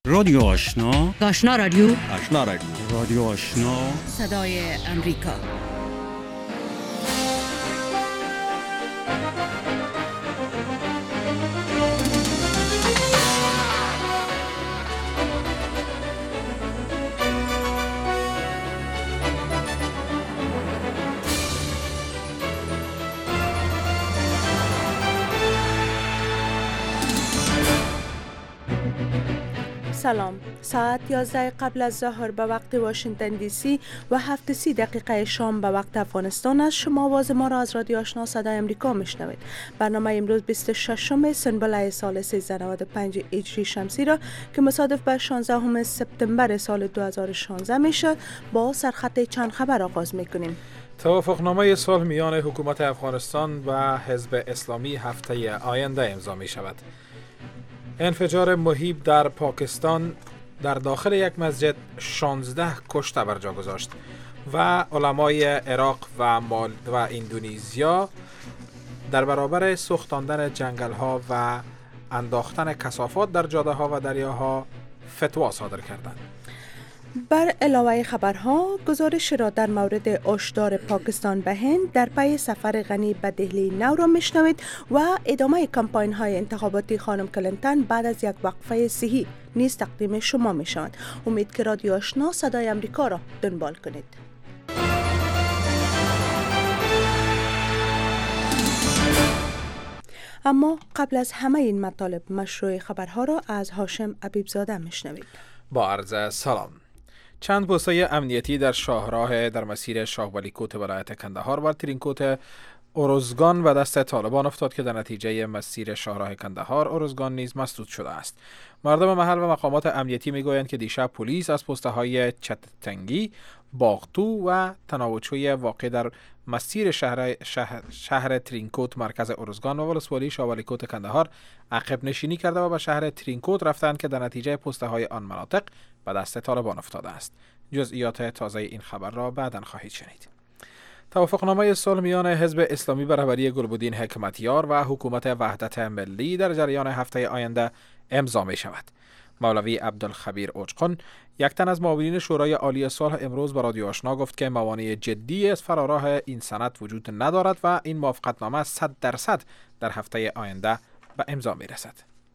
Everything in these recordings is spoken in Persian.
رادیو آشنا، آشنا رادیو، آشنا رادیو، رادیو آشنا، صدای امریکا. سلام. ساعت 11 قبل از ظهر به وقت واشنگتن دی سی و 7:30 شام به وقت افغانستان است. شما آواز ما را از رادیو آشنا صدای امریکا میشنوید. برنامه امروز 26 سنبله سال 1395 هجری شمسی را که مصادف به 16 سپتامبر سال 2016 میشه با سرخط چند خبر آغاز میکنیم. توافقنامه صلح میان حکومت افغانستان و حزب اسلامی هفته آینده امضا می شود. انفجار مهیب در پاکستان در داخل یک مسجد 16 کشته بر جا گذاشت و علمای عراق و اندونزیا در برابر سوختاندن جنگل ها و انداختن کثافات در جاده ها و دریاها فتوا صادر کردند. بر علاوه خبرها گزارش را در مورد هشدار پاکستان به هند در پی سفر غنی به دهلی نو را میشنوید و ادامه کمپاین های انتخاباتی خانم کلینتون بعد از یک وقفه صحی نیز تقدیم شما می شود. امید که رادیو آشنا صدای امریکا را دنبال کنید. اما قبل از همه این مطالب مشروع خبرها را از هاشم عبیبزاده میشنوید. با عرض سلام. چند پست‌های امنیتی در شاهراه در مسیر شاه ولی کوت ولایت کندهار و ترینکوت ارزگان و دست طالبان افتاد که در نتیجه مسیر شاهراه کندهار ارزگان نیز مسدود شده است. مردم محل و مقامات امنیتی میگویند که دیشب پلیس از پست‌های چتتنگی، باغتو و تناوچوی واقع در مسیر شهر ترینکوت مرکز ارزگان و ولسوالی شاه ولی کوت کندهار عقب نشینی کرده و به شهر ترینکوت رفتند که در نتیجه پست‌های آن مناطق به دست طالبان افتاده است. جزئیات تازه این خبر را بعداً خواهید شنید. توافقنامه صلح میان حزب اسلامی به رهبری گلبدین حکمتیار و حکومت وحدت ملی در جریان هفته آینده امضا می شود. مولوی عبدالخبیر اوچقن، یک تن از معاونین شورای عالی صلح، امروز به رادیو آشنا گفت که موانع جدی از فراراه این سند وجود ندارد و این موافقتنامه 100% در هفته آینده به امضا می رسد.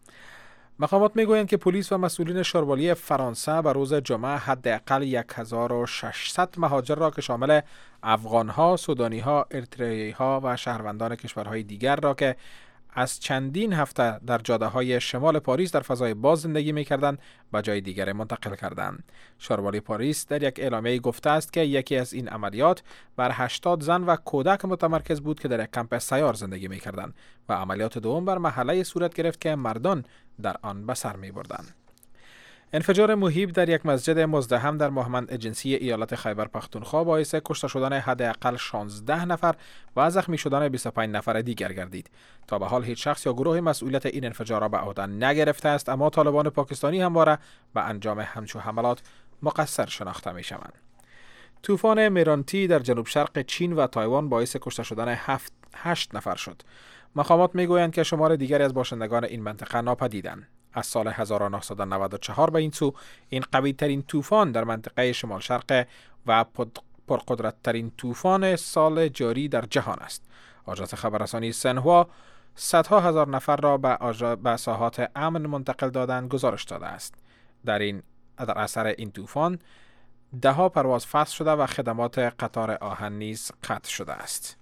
مقامات میگویند که پلیس و مسئولین شاروالی فرانسه به روز جمعه حداقل 1600 مهاجر را که شامل افغانها، سودانیها، اریتریایی‌ها و شهروندان کشورهای دیگر را که از چندین هفته در جاده‌های شمال پاریس در فضای باز زندگی می‌کردند به جای دیگر منتقل کردند. شاروالی پاریس در یک اعلامیه گفته است که یکی از این عملیات بر 80 زن و کودک متمرکز بود که در یک کمپ سیار زندگی می‌کردند و عملیات دوم بر محله صورت گرفت که مردان در آن به سر می‌بردند. انفجار مهیب در یک مسجد مزدحم در مهمند جنسی ایالت خیبر پختونخوا باعث کشته شدن حداقل 16 نفر و زخمی شدن 25 نفر دیگر گردید. تا به حال هیچ شخص یا گروه مسئولیت این انفجار را به عهده نگرفته است، اما طالبان پاکستانی همواره به انجام همچون حملات مقصر شناخته می‌شوند. طوفان میرانتی در جنوب شرق چین و تایوان باعث کشته شدن 8 نفر شد. مقامات میگویند که شمار دیگری از باشندگان این منطقه ناپدیدند. از سال 1994 به این سو این قوی ترین طوفان در منطقه شمال شرق و پرقدرت ترین طوفان سال جاری در جهان است. آژانس خبررسانی سنهوا صدها هزار نفر را به ساحات امن منتقل دادن گزارش داده است. در اثر این طوفان دهها پرواز فصل شده و خدمات قطار آهن نیز قطع شده است.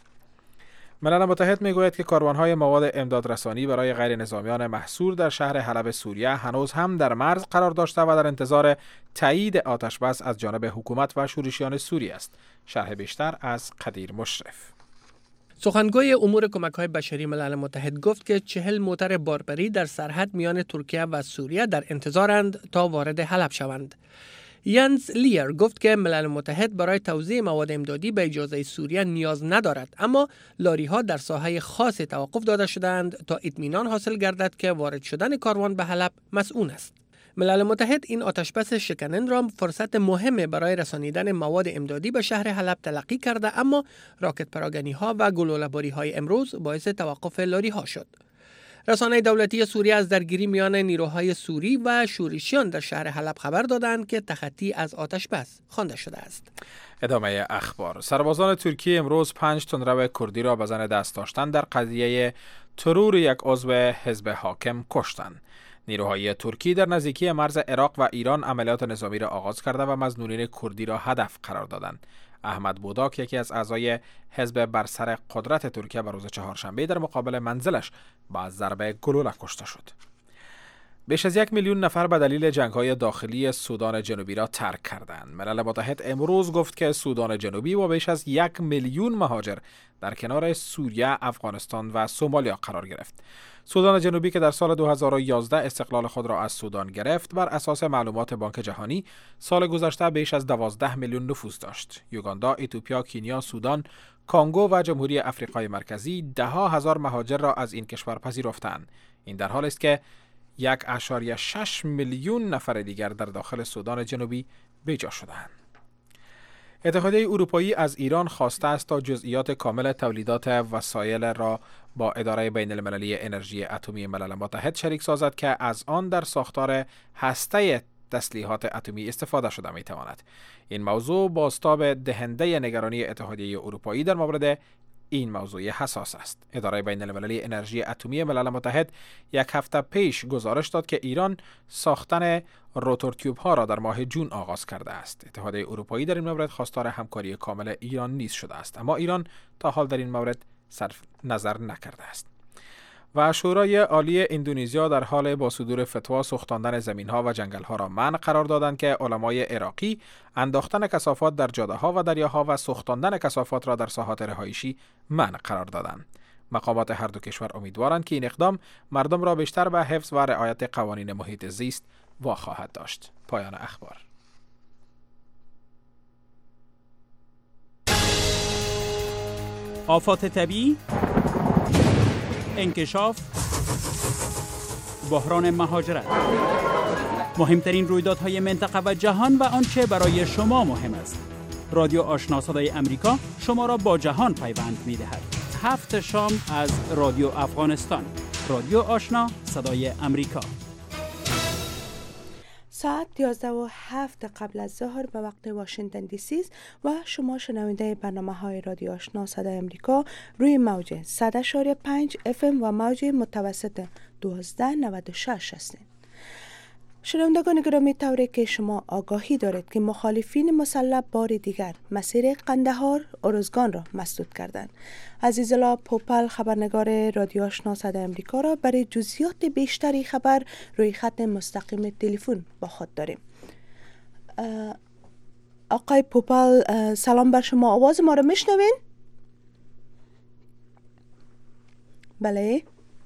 ملل متحد میگوید که کاروان‌های مواد امدادرسانی برای غیر نظامیان محصور در شهر حلب سوریه هنوز هم در مرز قرار داشته و در انتظار تایید آتش‌بس از جانب حکومت و شورشیان سوریه است. شرح بیشتر از قدیر مشرف. سخنگوی امور کمک‌های بشری ملل متحد گفت که 40 موتر باربری در سرحد میان ترکیه و سوریه در انتظارند تا وارد حلب شوند. ینز لیر گفت که ملل متحد برای توزیع مواد امدادی به اجازه سوریه نیاز ندارد، اما لاری‌ها در ساحه خاص توقف داده شدند تا اطمینان حاصل گردد که وارد شدن کاروان به حلب مسئول است. ملل متحد این آتشبس شکننده را فرصت مهمی برای رسانیدن مواد امدادی به شهر حلب تلقی کرده، اما راکت پراگنی‌ها و گلوله‌باری‌های امروز باعث توقف لاری‌ها شد. رسانه دولتی سوریه از درگیری میان نیروهای سوری و شورشیان در شهر حلب خبر دادند که تخطی از آتش بس خوانده شده است. ادامه اخبار. سربازان ترکیه امروز 5 تندرو کردی را به زن دست داشتن در قضیه ترور یک عضو حزب حاکم کشتند. نیروهای ترکی در نزدیکی مرز عراق و ایران عملیات نظامی را آغاز کرده و مظنونین کردی را هدف قرار دادند. احمد بوداک، یکی از اعضای حزب بر سر قدرت ترکیه، به روز چهارشنبه در مقابل منزلش با ضربه گلوله کشته شد. بیش از 1 میلیون نفر به دلیل جنگ‌های داخلی سودان جنوبی را ترک کردند. ملل متحد امروز گفت که سودان جنوبی و بیش از 1 میلیون مهاجر در کنار سوریه، افغانستان و سومالیا قرار گرفت. سودان جنوبی که در سال 2011 استقلال خود را از سودان گرفت، بر اساس معلومات بانک جهانی سال گذشته بیش از 12 میلیون نفوس داشت. یوگاندا، اتیوپیا، کنیا، سودان، کنگو و جمهوری آفریقای مرکزی ده‌ها هزار مهاجر را از این کشور پذیرفتند. این در حالی است که 1.6 میلیون نفر دیگر در داخل سودان جنوبی بیجا شدند. اتحادیه اروپایی از ایران خواسته است تا جزئیات کامل تولیدات وسایل را با اداره بین المللی انرژی اتمی ملل متحد شریک سازد که از آن در ساختار هسته تسلیحات اتمی استفاده شده می تواند. این موضوع بازتاب دهنده نگرانی اتحادیه اروپایی در مورد این موضوع حساس است. اداره بین المللی انرژی اتمی ملل متحد یک هفته پیش گزارش داد که ایران ساختن روتورتیوب ها را در ماه جون آغاز کرده است. اتحادیه اروپایی در این مورد خواستار همکاری کامل ایران نیز شده است، اما ایران تا حال در این مورد صرف نظر نکرده است. و شورای عالی اندونزیا در حال با صدور فتوا سوختاندن زمین‌ها و جنگل‌ها را منع قرار دادند که علمای عراقی انداختن کثافات در جاده‌ها و دریاها و سوختاندن کثافات را در ساحات رهایشی منع قرار دادند. مقامات هر دو کشور امیدوارند که این اقدام مردم را بیشتر به حفظ و رعایت قوانین محیط زیست واخواهد داشت. پایان اخبار. آفات طبیعی، انکشاف، بحران مهاجرت، مهمترین رویدادهای منطقه و جهان و آنچه برای شما مهم است. رادیو آشنا صدای امریکا شما را با جهان پیوند می‌دهد. 7 شام از رادیو افغانستان. رادیو آشنا صدای امریکا. ساعت 11:07 قبل از ظهر به وقت واشنگتن دی سی و شما شنونده برنامه‌های رادیو آشنا صدای امریکا روی موج 100.5 FM و موج متوسط 1296 هستید. شنوندگان گرامی، طوری که شما آگاهی دارید که مخالفین مسلح بار دیگر مسیر قندهار ارزگان را مسدود کردند. عزیزالله پوپل، خبرنگار رادیو آشنا صدای امریکا، را برای جزئیات بیشتری خبر روی خط مستقیم تلفن با خود داریم. آقای پوپل، سلام بر شما. آواز ما را میشنوین؟ بله.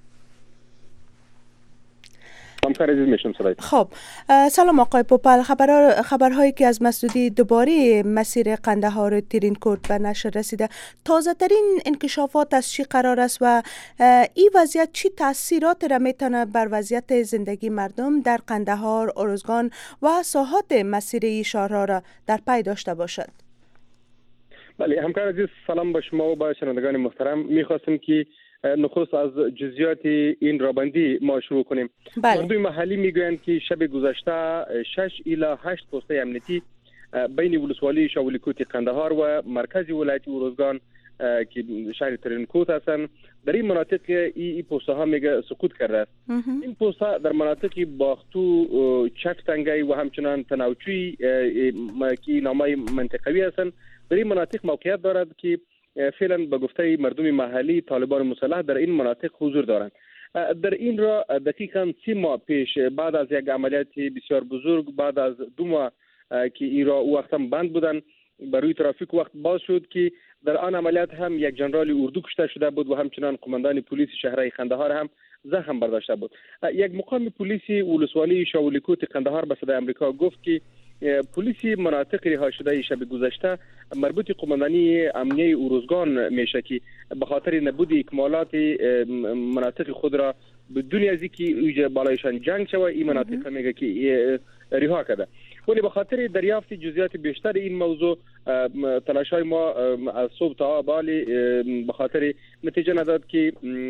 خب، سلام آقای پوپل. خبرهایی که از مسدودی دوباره مسیر قندهار ترین کرد به نشر رسیده، تازه ترین انکشافات از چی قرار است و این وضعیت چی تاثیرات را میتونه بر وضعیت زندگی مردم در قندهار، ارزگان و ساحات مسیری شهرها را در پی داشته باشد؟ بله همکار عزیز، سلام به شما و به شنوندگان محترم. میخواستم که نخست از جزئیات این رابندی ما شروع کنیم. مردم محلی میگویند که شب گذشته 6 الی 8 پوسته امنیتی بین ولسوالی شاولیکوت قندهار و مرکز ولایت ارزگان که شهر ترینکوت هستند در این مناطق این پوسته ها میگه سقوط کرده است. این پوسته در مناطق باختو، چک تنگی و همچنان تناوچوی که نامای منطقوی هستند در این مناطق موقعیت دارد که فعلا به گفته مردم محلی طالبان مسلح در این مناطق حضور دارند. در این را دقیقاً 3 ماه پیش بعد از یک عملیات بسیار بزرگ، بعد از 2 ماه که این را وقت هم بند بودن بروی ترافیک وقت باز شد که در آن عملیات هم یک جنرال اردو کشته شده بود و همچنان قماندان پلیس شهر قندهار هم زخم برداشته بود. یک مقام پلیسی ولسوالی شاولیکوت قندهار به صدای آمریکا گفت که پلیسی مناطق رها شده شب گذشته مربوط قماندانی امنیه ارزگان میشه که به خاطر نبود اکمالات مناطق خود را بدون از اینکه بالایشان جنگ شود این مناطق میگه که رها کرده. ولی به خاطر دریافت جزئیات بیشتر این موضوع تلاش‌های ما از صبح تا بالی به خاطر نتیجه نداد که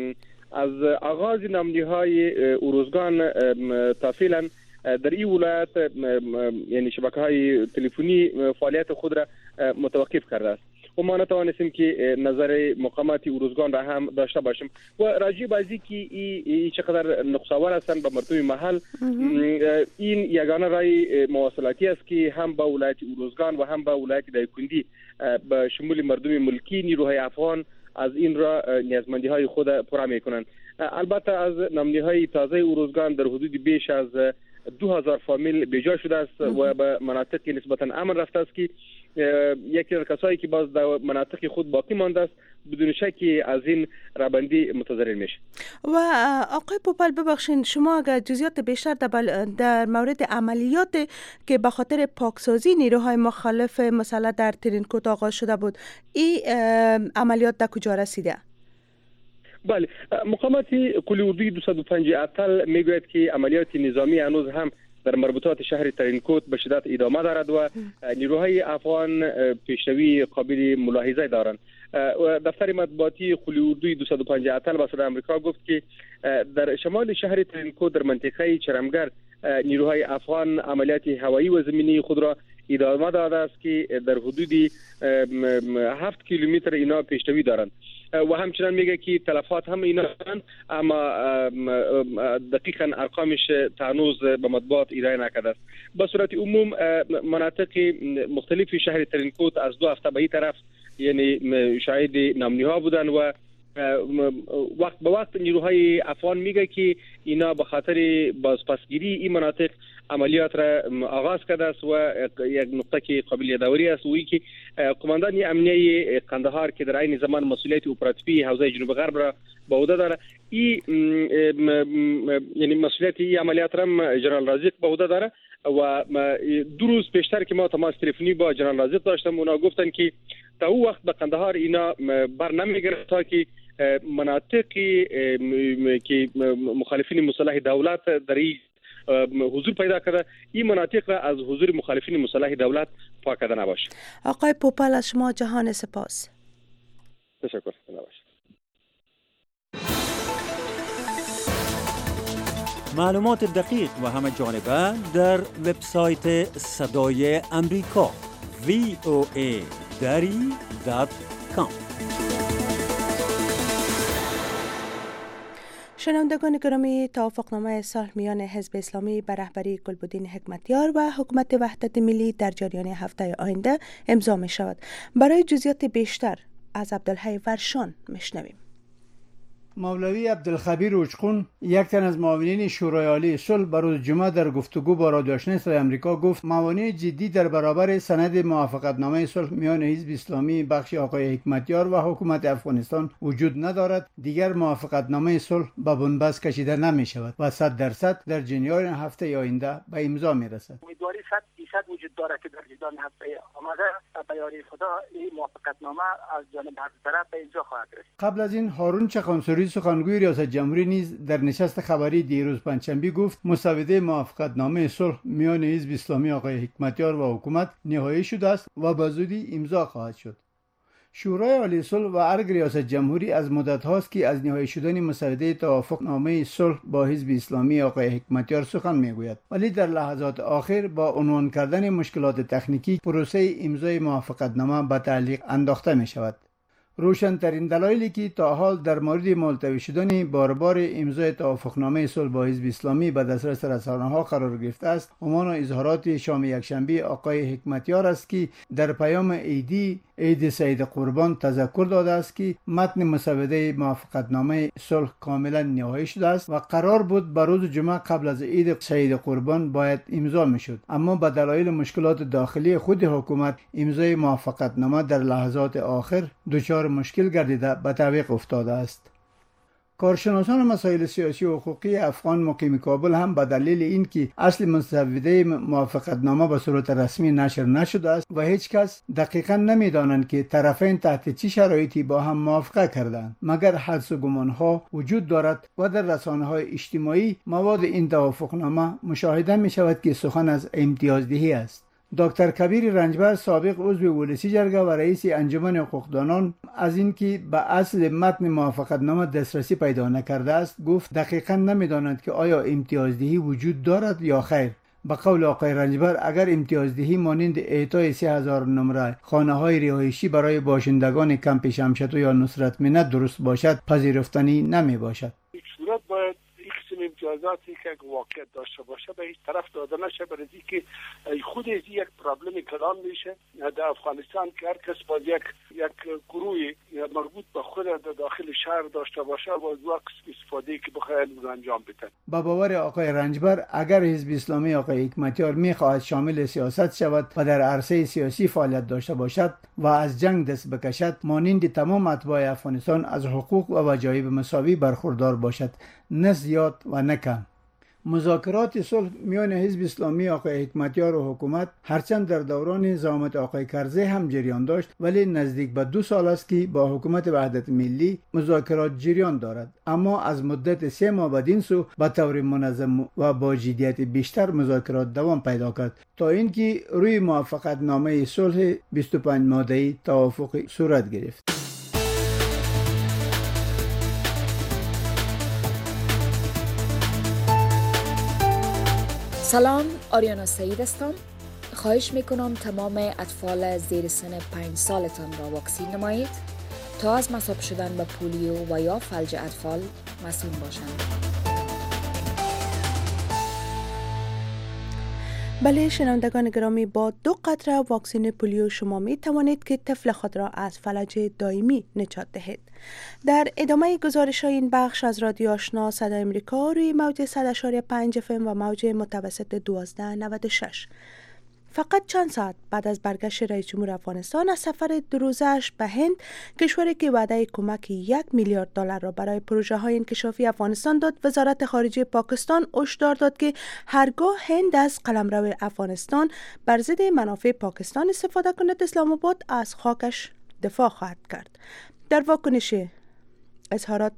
از آغاز نامنی‌های اوروزگان تا فعلا در این ولایت یعنی شبکه‌های تلفنی فعالیت خود را متوقف کرده است و ما نتوانستیم که نظر مقامات اوروزگان را هم داشته باشیم و راجع به اینکه این چقدر نقص‌آور هستند به مردم محل این یگانه راه مواصلاتی است که هم به ولایت اوروزگان و هم به ولایت دایکنډي به شمول مردم ملکی نیروهای افغان از این را نیازمندی‌های خود پورا می‌کنند. البته از نامنی‌های تازه اوروزگان در حدود بیش از 2000 فامیل بیجا شده است و به مناطق نسبتا امن رفته است که یکی از کسایی که باز در مناطق خود باقی مانده است بدون شکی از این رابندی متضرر میشه. و آقای پوپل ببخشید شما اگر جزئیات بیشتر در مورد عملیات که به خاطر پاکسازی نیروهای مخالف مثلا در ترینکوت آغاز شده بود این عملیات در کجا رسیده؟ بله، مقامات کل اردوی 205 اتل میگوید که عملیات نظامی هنوز هم در مربوطات شهر ترینکوت به شدت ادامه دارد و نیروهای افغان پیشروی قابل ملاحظه دارند. دفتر مطبوعاتی کل اردوی 205 اتل به صدای آمریکا گفت که در شمال شهر ترینکوت در منطقه چرمگر نیروهای افغان عملیات هوایی و زمینی خود را ادامه داده است که در حدود 7 کیلومتر اینا پیشروی دارند و همچنان میگه که تلفات هم اینا دارند اما دقیقاً ارقامش هنوز به مطبوعات ارائه نکرده است. به صورت عموم مناطق مختلف شهر ترینکوت از 2 هفته به این طرف یعنی شاهد نامنی‌ها بودن و وقت به وقت نیروهای افغان میگه که اینا به خاطر بازپسگیری این مناطق عملیات را آغاز کرده است و یک نقطه که قابل یادآوری است و که قماندان امنیه قندهار که در این زمان مسئولیت اپراتیوی حوزه جنوب غرب را به عهده داره این یعنی مسئولیت این عملیات را جنرال رازق به عهده داره و 2 روز پیشتر که ما تماس تلفنی با جنرال رازق داشتم اونا گفتن که تا او وقت به قندهار اینا بر نمیگیره تا که مناطقی که مخالفین مسلح دولت در این حضور پیدا کرده این مناطق را از حضور مخالفین مسلح دولت پاک کرده نباشه. آقای پوپل از شما جهان سپاس. تشکر. نباشه. معلومات دقیق و همه جانبه در وبسایت صدای امریکا voa.com. شنوندگان گرامی، توافقنامه صلح میان حزب اسلامی به رهبری گلبدین حکمتیار و حکومت وحدت ملی در جریان هفته آینده امضا می شود. برای جزئیات بیشتر از عبدالحی ورشان میشنویم. مولوی عبدالخبیر اوچقون، یک تن از معاونین شورای عالی صلح، بر روز جمعه در گفتگو با رادیو آشنای صدای آمریکا گفت موانع جدی در برابر سند موافقتنامه صلح میان حزب اسلامی بخش آقای حکمتیار و حکومت افغانستان وجود ندارد. دیگر موافقتنامه صلح به بنبست کشیده نمی شود و 100% در جریان هفته آینده به امضا می رسد. امیدواری 100% وجود دارد که در جریان هفته آمده به یاری خدا این موافقتنامه از جانب هر طرف به امضا خواهد رسید. قبل از این هارون چخانسوری سخنگوی ریاست جمهوری نیز در نشست خبری دیروز پنجشنبه گفت مسوده موافقتنامه صلح میان حزب اسلامی آقای حکمتیار و حکومت نهایی شده است و به زودی امضا خواهد شد. شورای عالی صلح و ارگ ریاست جمهوری از مدت هاست که از نهایی شدن مسوده توافقنامه صلح با حزب اسلامی آقای حکمتیار سخن میگوید، ولی در لحظات آخر با عنوان کردن مشکلات تکنیکی پروسه امضای موافقتنامه به تعلیق انداخته می شود. روشن‌ترین دلایلی که تا حال در مورد ملتوی شدن بار امضای توافقنامه صلح با حزب اسلامی به دسترس رسانه‌ها قرار گرفته است، همان اظهارات شام یکشنبه آقای حکمتیار است که در پیام عید سید قربان تذکر داده است که متن مسوده موافقتنامه صلح کاملا نهایی شده است و قرار بود به روز جمعه قبل از عید سید قربان باید امضا میشد، اما به دلایل مشکلات داخلی خود حکومت امضای موافقتنامه در لحظات آخر دچار مشکل گردیده به تعویق افتاده است. کارشناسان مسائل سیاسی و حقوقی افغان مقیم کابل هم به دلیل اینکه اصل مسوده موافقتنامه به صورت رسمی نشر نشده است و هیچ کس دقیقاً نمیدانند که طرفین تحت چه شرایطی با هم موافقه کردند، مگر حدس و گمانها وجود دارد و در رسانه‌های اجتماعی مواد این توافقنامه مشاهده می شود که سخن از امتیازدهی است. دکتر کبیر رنجبر سابق عضو ولسی جرگه و رئیس انجمن حقوقدانان از اینکه به اصل متن موافقتنامه دسترسی پیدا نکرده است گفت دقیقاً نمی‌داند که آیا امتیازدهی وجود دارد یا خیر. به قول آقای رنجبر اگر امتیازدهی مانند اعطای 3000 نمره خانه‌های رهایشی برای باشندگان کمپ شمشتو یا نصرت منت درست باشد پذیرفتنی نمی باشد. صورت باید قسم امتیازاتی که واقعیت داشته باشه به هیچ طرف داده نشه، برای که خود از یک پرابلم کلان میشه در افغانستان که هر کس باز یک گروهی مربوط به خود داخل شهر داشته باشه و از وقت استفاده که بخواهد اون انجام بده. با باور آقای رنجبر اگر حزب اسلامی آقای حکمتیار میخواهد شامل سیاست شود و در عرصه سیاسی فعالیت داشته باشد و از جنگ دست بکشد مانند تمام اتباع افغانستان از حقوق و وجایب مساوی برخوردار باشد، نه زیاد و نه کم. مذاکرات صلح میان حزب اسلامی آقای حکمتیار و حکومت هرچند در دوران زعامت آقای کرزی هم جریان داشت ولی نزدیک به 2 سال است که با حکومت وحدت ملی مذاکرات جریان دارد، اما از مدت 3 ماه بدین سو به طور منظم و با جدیت بیشتر مذاکرات دوام پیدا کرد تا اینکه روی موافقت نامه صلح 25 ماده‌ای توافق صورت گرفت. سلام، آریانا سعید هستم. خواهش میکنم تمام اطفال زیر سن 5 سالتان را واکسین نمایید تا از مصاب شدن به پولیو و یا فلج اطفال مسئول باشند. بله شنوندگان گرامی، با 2 قطره واکسن پولیو شما می توانید که طفل خود را از فلج دائمی نجات دهید. در ادامه گزارش های این بخش از رادیو آشنا صدای امریکا روی موج 100.5 FM و موج متوسط 1296 فقط چند ساعت بعد از برگشت رئیس جمهور افغانستان از سفر 2 روزه‌اش به هند، کشوری که وعده کمک 1 میلیارد دلار را برای پروژه های انکشافی افغانستان داد، وزارت خارجه پاکستان هشدار داد که هرگاه هند از قلمرو افغانستان بر ضد منافع پاکستان استفاده کند، اسلام آباد از خاکش دفاع خواهد کرد. در واکنش اظهارات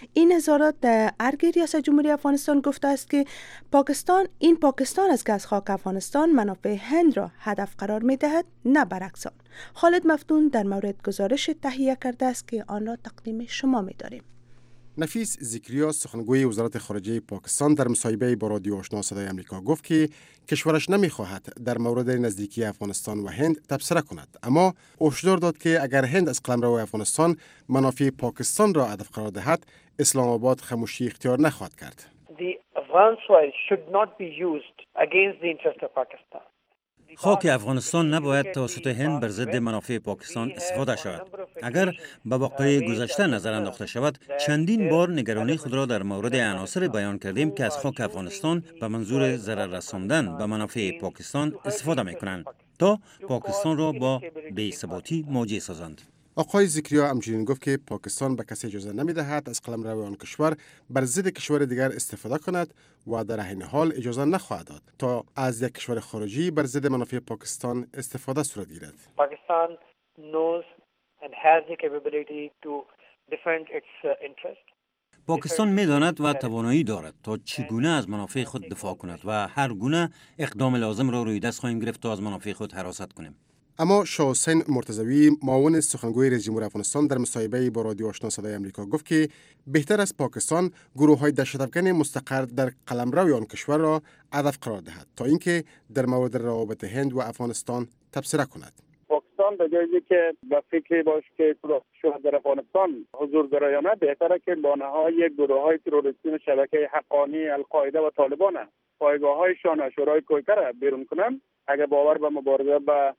ارگ ریاست جمهوری افغانستان گفته است که پاکستان است که از خاک افغانستان منافع هند را هدف قرار می دهد، نه برعکس آن. خالد مفتون در مورد گزارش تهیه کرده است که آن را تقدیم شما می داریم. نفیس زکریا سخنگوی وزارت خارجه پاکستان در مصاحبه با رادیو آشنا صدای امریکا گفت که کشورش نمیخواهد در مورد نزدیکی افغانستان و هند تبصره کند، اما هشدار داد که اگر هند از قلمرو افغانستان منافع پاکستان را هدف قرار دهد، اسلام آباد خاموشی اختیار نخواهد کرد. The Afghan soil should not be used against the interest of Pakistan. خاک افغانستان نباید توسط هند بر ضد منافع پاکستان استفاده شود. اگر به واقعه گذشته نظر انداخته شود، چندین بار نگرانی خود را در مورد عناصر بیان کردیم که از خاک افغانستان به منظور ضرر رساندن به منافع پاکستان استفاده می‌کنند تا پاکستان را با بی‌ثباتی مواجه سازند. آقای زکریا همچنین گفت که پاکستان به کسی اجازه نمی‌دهد از قلمرو آن کشور بر ضد کشور دیگر استفاده کند و در عین حال اجازه نخواهد داد تا از یک کشور خارجی بر ضد منافع پاکستان استفاده صورت گیرد. Pakistan knows and has the capability to defend its interest. پاکستان می‌داند و توانایی دارد تا چگونه از منافع خود دفاع کند و هر گونه اقدام لازم را روی دست خواهیم گرفت تا از منافع خود حراست کنیم. اما شاه حسین مرتضوی معاون سخنگوی رئیس جمهور افغانستان در مصاحبه با رادیو آشنا صدای امریکا گفت که بهتر از پاکستان گروه‌های دهشت‌افکن مستقر در قلمرو آن کشور را هدف قرار دهد تا اینکه در مورد روابط هند و افغانستان تبصره کند. پاکستان به جای که به فکر باش که شاید در افغانستان حضور گرایانه، بهتره که بانه‌های گروه‌های تروریستی و شبکه حقانی القاعده و طالبان پایگاه‌هایشان شورای کویته را بیرون کنند اگر باور به مبارزه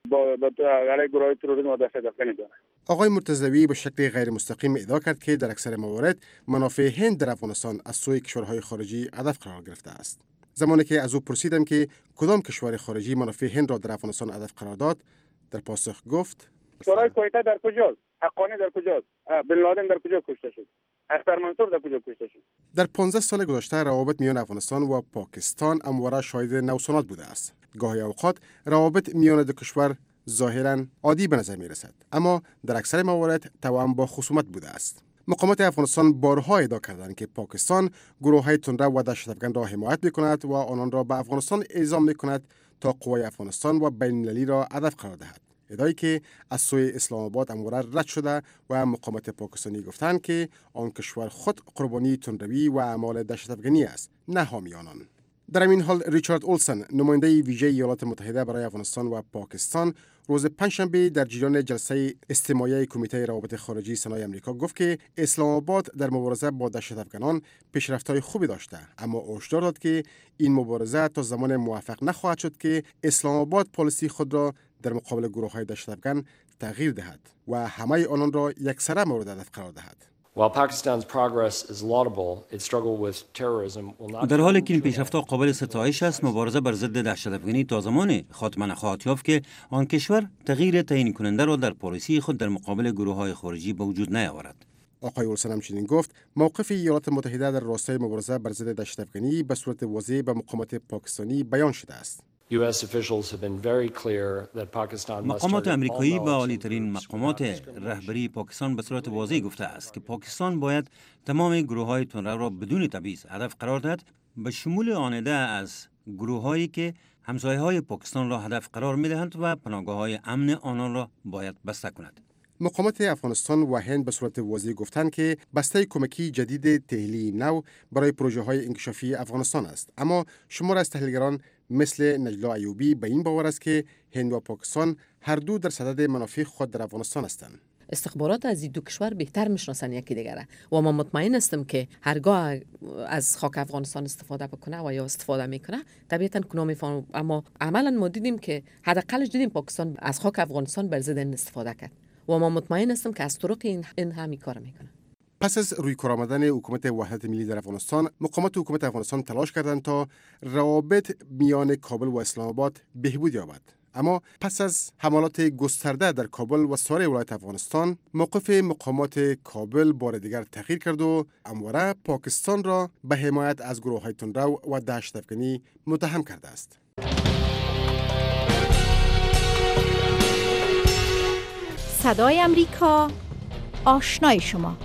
با گروه‌های تروریسم و دهشت‌افکنی دارند. آقای مرتضوی به شکل غیر مستقیم ادعا کرد که در اکثر موارد منافع هند در افغانستان از سوی کشورهای خارجی هدف قرار گرفته است. زمانی که از او پرسیدم که کدام کشور خارجی منافع هند را در افغانستان هدف قرار داد، در پاسخ گفت شورای کویته در کجاست؟ حقانی در کجاست؟ بن لادن در کجا کشته شد؟ اختر منصور در کجا کشته شد؟ در 15 سال گذشته روابط میان افغانستان و پاکستان همواره شاهد نوسانات بوده است. گاهی اوقات روابط میان دو کشور ظاهراً عادی به نظر می رسد، اما در اکثر موارد توأم با خصومت بوده است. مقامات افغانستان بارها ادعا کردند که پاکستان گروه‌های تندرو و دهشت‌افکن را حمایت می‌کند و آنان را به افغانستان اعزام می‌کند تا قوای افغانستان و بین المللی را هدف قرار دهد. ادعایی که از سوی اسلام آباد اموره رد شده و مقامات پاکستانی گفتند که آن کشور خود قربانی تندروی و اعمال دهشت‌افکنی است، نه حامی آنان. در این حال ریچارد اولسن، نماینده ویژه ایالات متحده برای افغانستان و پاکستان، روز پنجشنبه در جریان جلسه استماعی کمیته روابط خارجی سنای آمریکا گفت که اسلام آباد در مبارزه با دهشت‌افکنان پیشرفت‌های خوبی داشته، اما هشدار داد که این مبارزه تا زمان موفق نخواهد شد که اسلام آباد پالیسی خود را در مقابل گروه‌های دهشت‌افکن تغییر دهد و همه آنان را یکسره مورد هدف قرار دهد. در حالی که این پیشرفت‌ها قابل ستایش است، مبارزه بر ضد دهشت‌افکنی تا زمان خاتمه نخواهد یافت که آن کشور تغییر تعیین کننده را در پالیسی خود در مقابل گروه‌های خارجی به وجود نیاورد. آقای اولسن همچنین گفت موقف ایالات متحده در راستای مبارزه بر ضد دهشت‌افکنی به صورت واضح به مقامات پاکستانی بیان شده است. مقامات امریکایی و عالی‌ترین مقامات رهبری پاکستان به صورت واضح گفته است که پاکستان باید تمام گروه‌های تندرو را بدون تبعیض هدف قرار دهد، به شمول آنیده از گروه‌هایی که همسایه‌های پاکستان را هدف قرار می‌دهند و پناهگاه‌های امن آنان را باید بسته کند. مقامات افغانستان و هند به صورت واضح گفتند که بسته کمکی جدید تحلیلی نو برای پروژه‌های انکشافی افغانستان است، اما شمار از تحلیلگران مثل نجلا ایوبی به این باور است که هند و پاکستان هر دو در صدد منافع خود در افغانستان هستند. استخبارات از این دو کشور بهتر میشناسن یکی دیگره و ما مطمئن هستم که هرگاه از خاک افغانستان استفاده بکنه و یا استفاده میکنه طبیعتا کنا میفهمم، اما عملا ما دیدیم که حداقلش دیدیم پاکستان از خاک افغانستان بر ضد استفاده کرد و ما مطمئن هستم که از طرق این همین کار میکنه. پس از روی کار آمدن حکومت وحدت ملی در افغانستان، مقامات حکومت افغانستان تلاش کردند تا روابط میان کابل و اسلام آباد بهبود یابد. اما پس از حملات گسترده در کابل و سایر ولایت افغانستان، موقف مقامات کابل بار دیگر تغییر کرد و همواره پاکستان را به حمایت از گروه‌های تندرو و دهشت‌افکنی متهم کرده است. صدای امریکا، آشنای شما.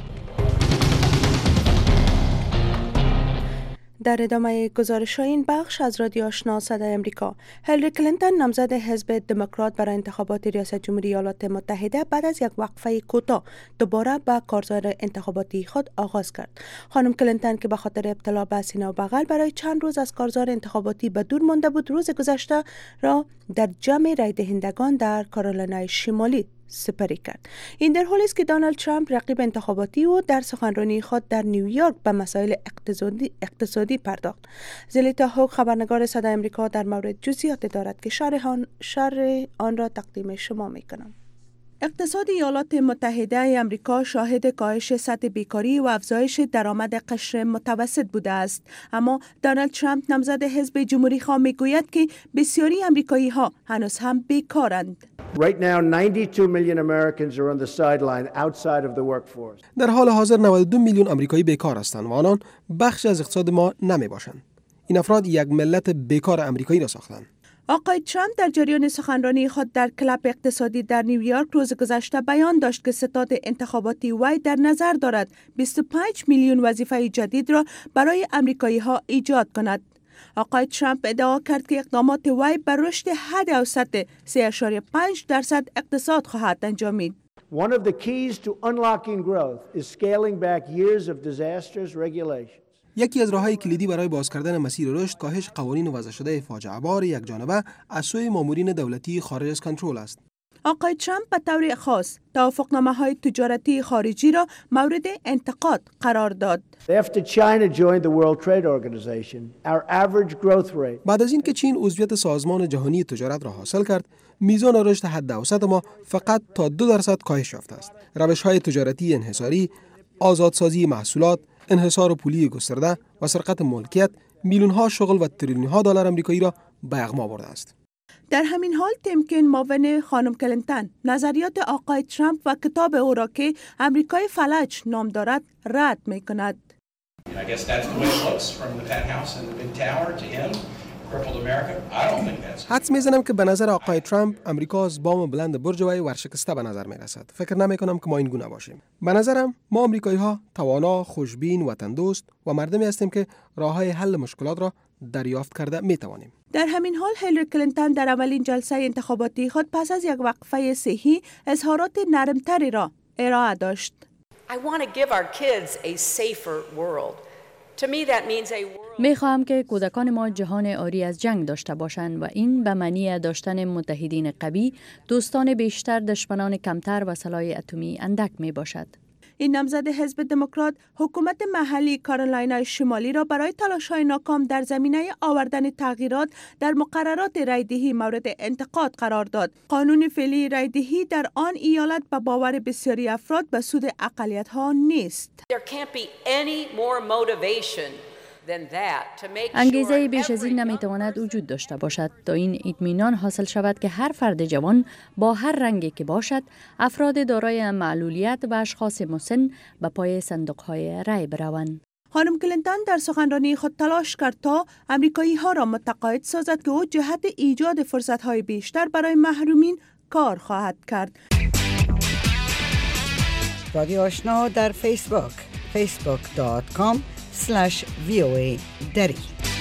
در ادامه گزارش این بخش از رادیو آشنا صدای امریکا، هیلاری کلینتون نامزد حزب دموکرات برای انتخابات ریاست جمهوری ایالات متحده بعد از یک وقفه کوتاه دوباره به کارزار انتخاباتی خود آغاز کرد. خانم کلینتون که به خاطر ابتلا به سینه و بغل برای چند روز از کارزار انتخاباتی به دور مانده بود، روز گذشته را در جمع رای دهندگان در کارولینای شمالی سپری کرد. این در حالی است که دونالد ترامپ رقیب انتخاباتی او در سخنرانی خود در نیویورک به مسائل اقتصادی پرداخت. زلیتا هوگ خبرنگار صدای امریکا در مورد جزئیات دارد که شرح آن را تقدیم شما میکنم. اقتصاد ایالات متحده آمریکا شاهد کاهش سطح بیکاری و افزایش درآمد قشر متوسط بوده است، اما دونالد ترامپ نامزد حزب جمهوری خواه میگوید که بسیاری آمریکایی ها هنوز هم بیکارند. Right now, 92 million Americans are on the sideline outside of the workforce. در حال حاضر 92 میلیون آمریکایی بیکار هستند و آنان بخشی از اقتصاد ما نمی باشند. این افراد یک ملت بیکار آمریکایی را ساختند. آقای ترامپ در جریان سخنرانی خود در کلب اقتصادی در نیویورک روز گذشته بیان داشت که ستاد انتخاباتی وی در نظر دارد 25 میلیون وظیفه جدید را برای آمریکایی ها ایجاد کند. آقای ترامپ ادعا کرد که اقدامات وی بر رشد حد اوسط 3.5% اقتصاد خواهد انجامید. One of the keys to unlocking growth is scaling back years of disastrous regulations. یکی از راه‌های کلیدی برای باز کردن مسیر رشد کاهش قوانین وضع شده فاجعه بار یک جانبه از سوی مامورین دولتی خارج از کنترل است. آقای ترامپ به طور خاص توافقنامه‌های تجارتی خارجی را مورد انتقاد قرار داد. After China joined the World Trade Organization, our average growth rate. بعد از اینکه چین عضویت سازمان جهانی تجارت را حاصل کرد، میزان رشد حد اوسط ما فقط تا 2% کاهش یافته است. روش‌های تجارتی انحصاری، آزادسازی محصولات، انحصار پولی گسترده و سرقت ملکیت میلیون‌ها شغل و تریلیون‌ها دلار آمریکایی را به یغما برده است. در همین حال تیم کین معاون خانم کلینتون نظریات آقای ترامپ و کتاب او را که امریکای فلج نام دارد رد می‌کند. حدس میزنم که به نظر آقای ترامپ امریکا از بام بلند برج وی ورشکسته به نظر میرسد. فکر نمی کنم که ما این گونه باشیم. به نظرم ما آمریکایی ها توانا، خوشبین، وطن دوست و مردمی هستیم که راههای حل مشکلات را دریافت کرده می توانیم. در همین حال هیلری کلینتون در اولین جلسه انتخاباتی خود پس از یک وقفه صحی اظهارات نرمتری را ارائه داشت. می خواهم که کودکان ما جهان عاری از جنگ داشته باشند و این به معنی داشتن متحدین قوی، دوستان بیشتر، دشمنان کمتر و سلاح اتمی اندک می باشد. این نامزد حزب دموکرات حکومت محلی کارولاینا شمالی را برای تلاش‌های ناکام در زمینه آوردن تغییرات در مقررات رایدهی مورد انتقاد قرار داد. قانون فعلی رایدهی در آن ایالت به باور بسیاری افراد به سود اقلیت‌ها نیست. انگیزه بیش از این نمیتواند وجود داشته باشد تا این اطمینان حاصل شود که هر فرد جوان با هر رنگی که باشد، افراد دارای معلولیت و اشخاص مسن به پای صندوق‌های رای بروند. خانم کلینتون در سخنرانی خود تلاش کرد تا امریکایی‌ها را متقاعد سازد که او جهت ایجاد فرصت‌های بیشتر برای محرومین کار خواهد کرد. رادیو آشنا در فیسبوک facebook.com/VOA دری.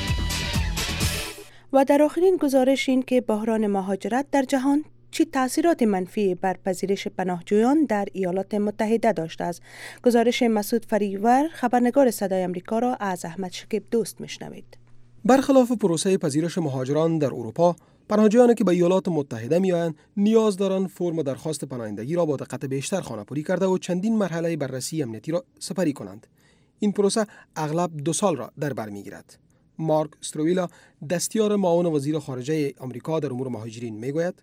و در آخرین گزارش این که بحران مهاجرت در جهان چه تأثیرات منفی بر پذیرش پناهجویان در ایالات متحده داشته است. گزارش مسعود فریور، خبرنگار صدای آمریکا، را از احمد شکیب دوست میشنوید. برخلاف پروسه پذیرش مهاجران در اروپا، پناهجویانی که به ایالات متحده میآیند نیاز دارند فرم درخواست پناهندگی را با دقت بیشتر خانه‌پری کرده و چندین مرحله بررسی امنیتی را سپری کنند. این پروسه اغلب 2 سال را در بر میگیرد. مارک استرویلا، دستیار معاون وزیر خارجه آمریکا در امور مهاجرین، میگوید: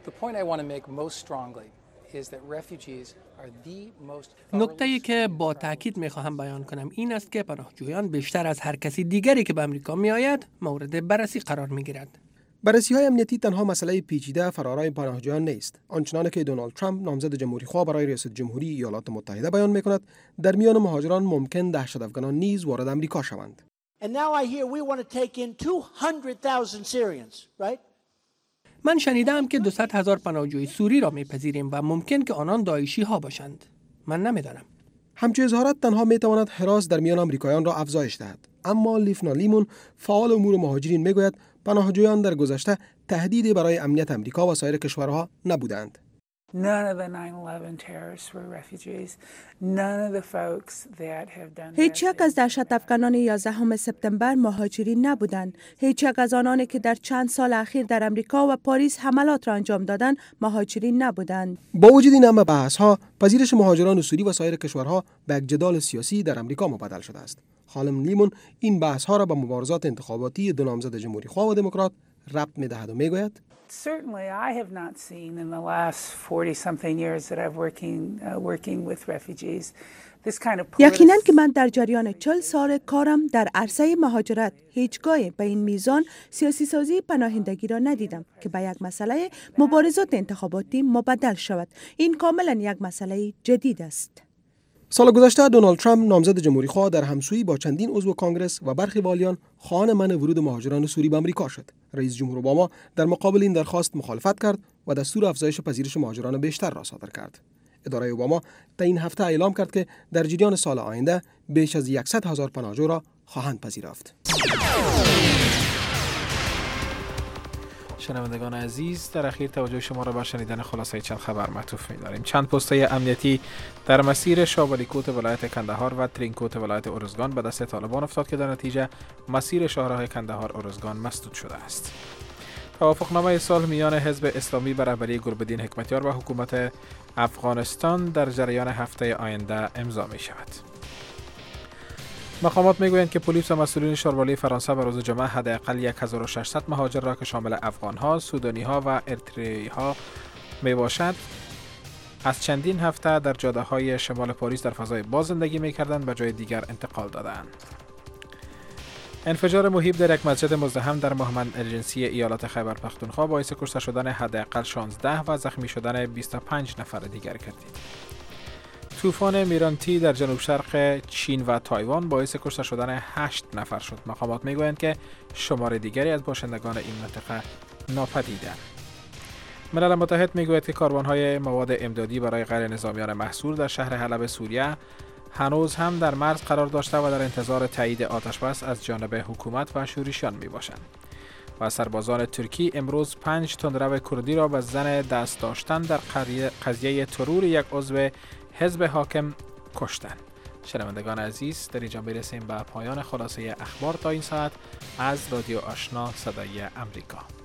نکته‌ای که با تاکید می‌خواهم بیان کنم این است که پناهجویان بیشتر از هر کسی دیگری که به آمریکا می‌آید مورد بررسی قرار می‌گیرد. بررسی‌های امنیتی تنها مسئله پیچیده فرارای پناهجویان نیست. آنچنان که دونالد ترامپ نامزد جمهوری‌خواه برای ریاست جمهوری ایالات متحده بیان می‌کند، در میان مهاجران ممکن دهشت‌افغانان نیز وارد آمریکا شوند. من شنیدم که 200,000 پناهجوی سوری را می‌پذیریم و ممکن که آنان داعشی‌ها باشند. من نمی‌دانم. همچون اظهارات تنها می‌تواند حراس در میان آمریکایان را افزایش دهد. اما لیفنا لیمون، فعال امور مهاجرین، میگوید پناهجویان در گذشته تهدیدی برای امنیت آمریکا و سایر کشورها نبودند. هیچ یک از دهشت افغانان 11 سپتامبر مهاجرین نبودند. هیچ یک از آنانی که در چند سال اخیر در آمریکا و پاریس حملات را انجام دادند مهاجرین نبودند. با وجود این همه بحث‌ها، پذیرش مهاجران سوری و سایر کشورها به یک جدال سیاسی در آمریکا مبدل شده است. خانم لیمون این بحث‌ها را به مبارزات انتخاباتی دو نامزد جمهوری‌خواه و دموکرات ربط می‌دهد و می‌گوید: Certainly, I have not seen in the last 40-something years that I've working with refugees this kind of یقیناً که من در جریان 40 سال کارم در عرصه مهاجرت هیچگاه به این میزان سیاسی سازی پناهندگی را ندیدم که به یک مسئله مبارزات انتخاباتی مبدل شود. این کاملاً یک مسئله جدید است. سال گذشته دونالد ترامپ نامزد جمهوری‌خواه در همسویی با چندین عضو کانگرس و برخی والیان خواهان منع ورود مهاجران سوری به آمریکا شد. رئیس جمهور اوباما در مقابل این درخواست مخالفت کرد و دستور افزایش پذیرش مهاجران بیشتر را صادر کرد. اداره اوباما تا این هفته اعلام کرد که در جریان سال آینده بیش از 100,000 پناهجو را خواهند پذیرفت. شنوندگان عزیز، در اخیر توجه شما را به شنیدن خلاصه چند خبر معطوف می‌داریم. چند پست‌های امنیتی در مسیر شاولیکوت ولایت کندهار و ترینکوت ولایت ارزگان به دست طالبان افتاد که در نتیجه مسیر شاهراه کندهار ارزگان مسدود شده است. توافقنامه صلح میان حزب اسلامی به رهبری گلبدین حکمتیار و حکومت افغانستان در جریان هفته آینده امضا می‌شود. مقامات میگویند که پلیس و مسئولین شاروالی فرانسه به روز جمعه حداقل 1600 مهاجر را که شامل افغان‌ها، سودانی‌ها و اریتریایی‌ها میباشد از چندین هفته در جاده‌های شمال پاریس در فضای باز زندگی می‌کردند به جای دیگر انتقال دادند. انفجار مهیب در یک مسجد مزدحم در محمد الجنسی ایالات خیبر پختونخوا باعث کشته شدن حداقل 16 و زخمی شدن 25 نفر دیگر گردید. طوفان میرانتی در جنوب شرق چین و تایوان باعث کشته شدن 8 نفر شد. مقامات میگویند که شمار دیگری از باشندگان این منطقه ناپدیدند. ملل متحد میگوید که کاروان‌های مواد امدادی برای غیر نظامیان محصور در شهر حلب سوریه هنوز هم در مرز قرار داشته و در انتظار تایید آتشبس از جانب حکومت و شورشیان می باشند. و سربازان ترکی امروز 5 تندرو کردی را به زن دست داشتن در قضیه ترور یک عضو حزب حاکم کشتند. شنوندگان عزیز، در اینجا میرسیم به پایان خلاصه اخبار تا این ساعت از رادیو آشنا صدای امریکا.